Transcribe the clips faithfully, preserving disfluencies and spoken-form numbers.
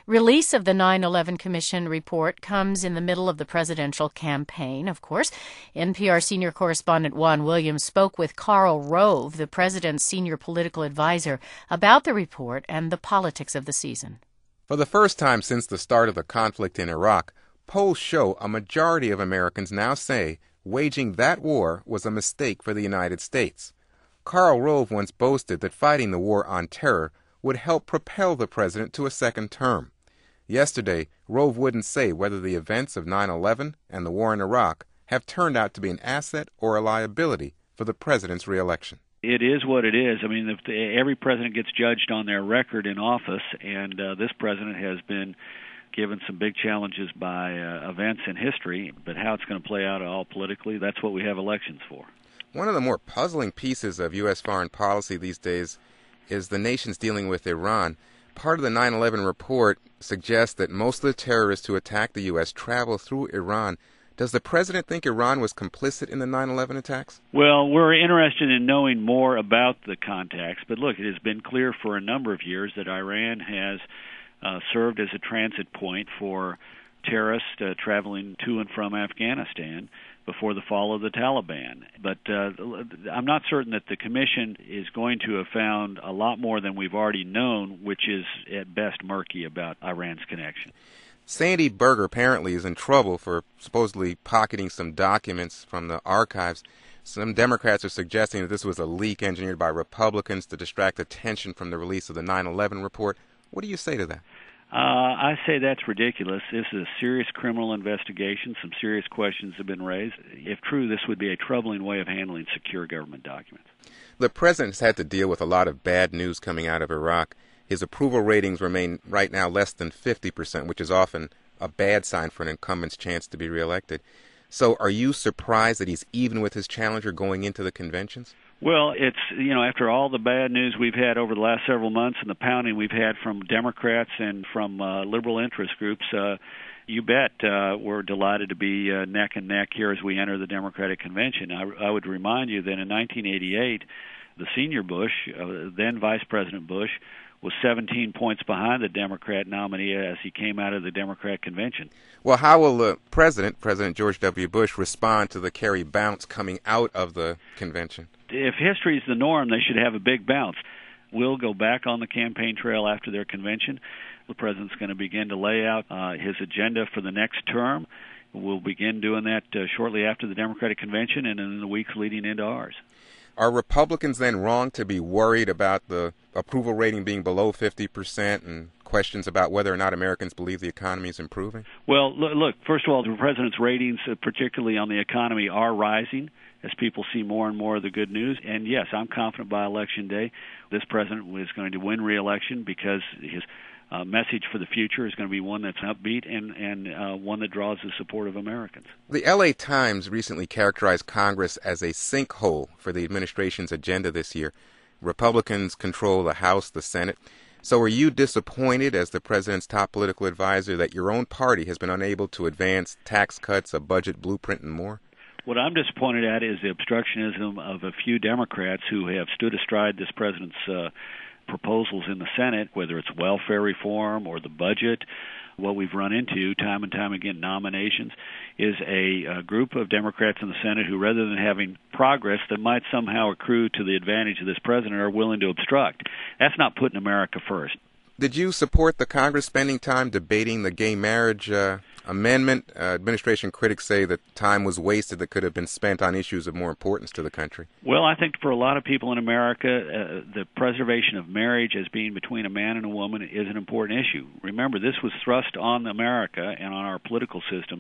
Release of the nine eleven Commission report comes in the middle of the presidential campaign, of course. N P R senior correspondent Juan Williams spoke with Karl Rove, the president's senior political advisor, about the report and the politics of the season. For the first time since the start of the conflict in Iraq, polls show a majority of Americans now say waging that war was a mistake for the United States. Karl Rove once boasted that fighting the war on terror would help propel the president to a second term. Yesterday, Rove wouldn't say whether the events of nine eleven and the war in Iraq have turned out to be an asset or a liability for the president's reelection. It is what it is. I mean, if the, every president gets judged on their record in office, and uh, this president has been given some big challenges by uh, events in history, but how it's going to play out all politically, that's what we have elections for. One of the more puzzling pieces of U S foreign policy these days is the nations dealing with Iran. Part of the nine eleven report suggests that most of the terrorists who attacked the U S travel through Iran. Does the president think Iran was complicit in the nine eleven attacks? Well, we're interested in knowing more about the contacts, but look, it has been clear for a number of years that Iran has uh, served as a transit point for terrorists uh, traveling to and from Afghanistan before the fall of the Taliban. But uh, I'm not certain that the Commission is going to have found a lot more than we've already known, which is at best murky about Iran's connection. Sandy Berger apparently is in trouble for supposedly pocketing some documents from the archives. Some Democrats are suggesting that this was a leak engineered by Republicans to distract attention from the release of the nine eleven report. What do you say to that? Uh, I say that's ridiculous. This is a serious criminal investigation. Some serious questions have been raised. If true, this would be a troubling way of handling secure government documents. The president has had to deal with a lot of bad news coming out of Iraq. His approval ratings remain right now less than fifty percent, which is often a bad sign for an incumbent's chance to be reelected. So are you surprised that he's even with his challenger going into the conventions? Well, it's, you know, after all the bad news we've had over the last several months and the pounding we've had from Democrats and from uh, liberal interest groups, uh, you bet uh, we're delighted to be uh, neck and neck here as we enter the Democratic Convention. I, I would remind you that in nineteen eighty-eight, the senior Bush, uh, then Vice President Bush, was seventeen points behind the Democrat nominee as he came out of the Democrat convention. Well, how will the president, President George W. Bush, respond to the Kerry bounce coming out of the convention? If history is the norm, they should have a big bounce. We'll go back on the campaign trail after their convention. The president's going to begin to lay out uh, his agenda for the next term. We'll begin doing that uh, shortly after the Democratic convention and in the weeks leading into ours. Are Republicans then wrong to be worried about the approval rating being below fifty percent and questions about whether or not Americans believe the economy is improving? Well, look, look first of all, the president's ratings, uh, particularly on the economy, are rising as people see more and more of the good news. And yes, I'm confident by Election Day this president is going to win re-election because his Uh, message for the future is going to be one that's upbeat and, and uh, one that draws the support of Americans. The L A Times recently characterized Congress as a sinkhole for the administration's agenda this year. Republicans control the House, the Senate. So are you disappointed as the president's top political advisor that your own party has been unable to advance tax cuts, a budget blueprint, and more? What I'm disappointed at is the obstructionism of a few Democrats who have stood astride this president's uh, proposals in the Senate, whether it's welfare reform or the budget. What we've run into time and time again, nominations, is a, a group of Democrats in the Senate who, rather than having progress that might somehow accrue to the advantage of this president, are willing to obstruct. That's not putting America first. Did you support the Congress spending time debating the gay marriage uh, amendment? Uh, administration critics say that time was wasted that could have been spent on issues of more importance to the country. Well, I think for a lot of people in America, uh, the preservation of marriage as being between a man and a woman is an important issue. Remember, this was thrust on America and on our political system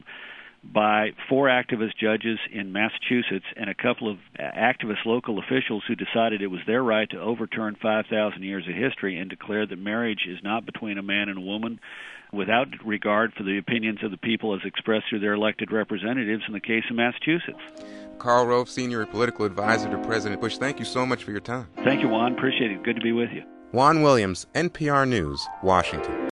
by four activist judges in Massachusetts and a couple of activist local officials who decided it was their right to overturn five thousand years of history and declare that marriage is not between a man and a woman without regard for the opinions of the people as expressed through their elected representatives in the case of Massachusetts. Karl Rove, Senior Political Advisor to President Bush, thank you so much for your time. Thank you, Juan. Appreciate it. Good to be with you. Juan Williams, N P R News, Washington.